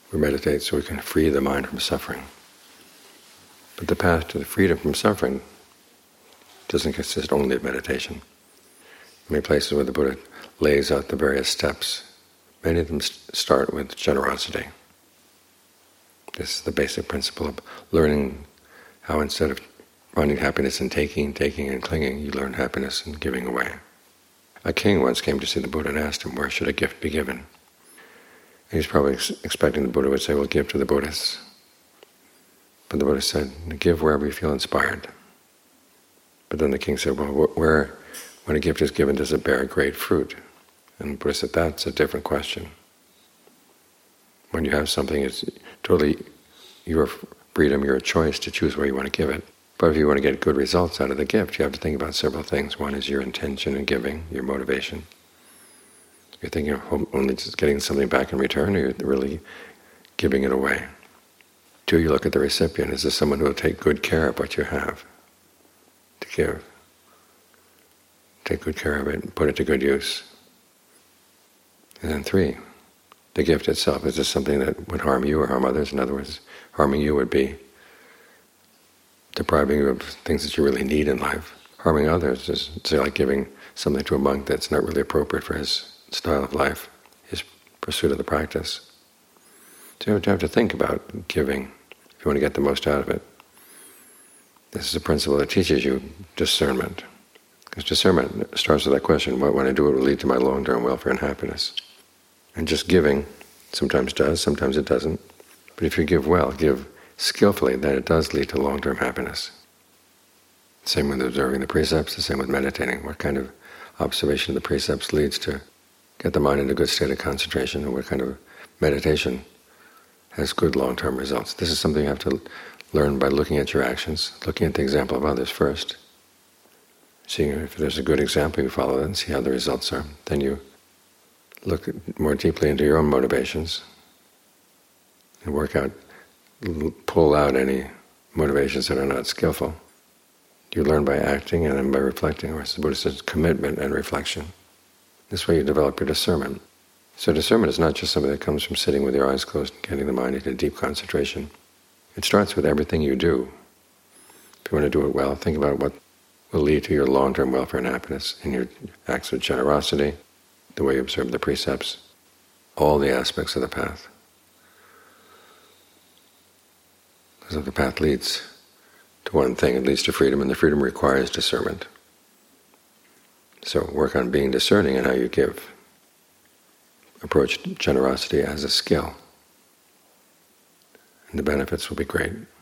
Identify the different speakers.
Speaker 1: We meditate so we can free the mind from suffering. But the path to the freedom from suffering doesn't consist only of meditation. Many places where the Buddha lays out the various steps, many of them start with generosity. This is the basic principle of learning how instead of finding happiness in taking and clinging, you learn happiness in giving away. A king once came to see the Buddha and asked him, where should a gift be given? And he was probably expecting the Buddha would say, well, give to the Buddhists. But the Buddha said, give wherever you feel inspired. But then the king said, well, when a gift is given, does it bear great fruit? And the Buddha said, that's a different question. When you have something, it's totally your freedom, your choice to choose where you want to give it. But if you want to get good results out of the gift, you have to think about several things. One is your intention in giving, your motivation. You're thinking of only just getting something back in return, or you're really giving it away. Two, you look at the recipient. Is this someone who will take good care of what you have to give? Take good care of it and put it to good use. And then three, the gift itself. Is this something that would harm you or harm others? In other words, harming you would be depriving you of things that you really need in life. Harming others is, say, like giving something to a monk that's not really appropriate for his style of life, his pursuit of the practice. So you have to think about giving if you want to get the most out of it. This is a principle that teaches you discernment. Because discernment starts with that question, what when I do it will lead to my long-term welfare and happiness? And just giving sometimes does, sometimes it doesn't. But if you give well, give skillfully, then it does lead to long-term happiness. Same with observing the precepts, the same with meditating. What kind of observation of the precepts leads to get the mind in a good state of concentration, and what kind of meditation has good long-term results. This is something you have to learn by looking at your actions, looking at the example of others first. Seeing if there's a good example, you follow that and see how the results are. Then you look more deeply into your own motivations and pull out any motivations that are not skillful. You learn by acting and then by reflecting, or as the Buddha says, commitment and reflection. This way you develop your discernment. So discernment is not just something that comes from sitting with your eyes closed and getting the mind into deep concentration. It starts with everything you do. If you want to do it well, think about what will lead to your long-term welfare and happiness in your acts of generosity, the way you observe the precepts, all the aspects of the path. Because if the path leads to one thing, it leads to freedom, and the freedom requires discernment. So work on being discerning in how you give. Approach generosity as a skill, and the benefits will be great.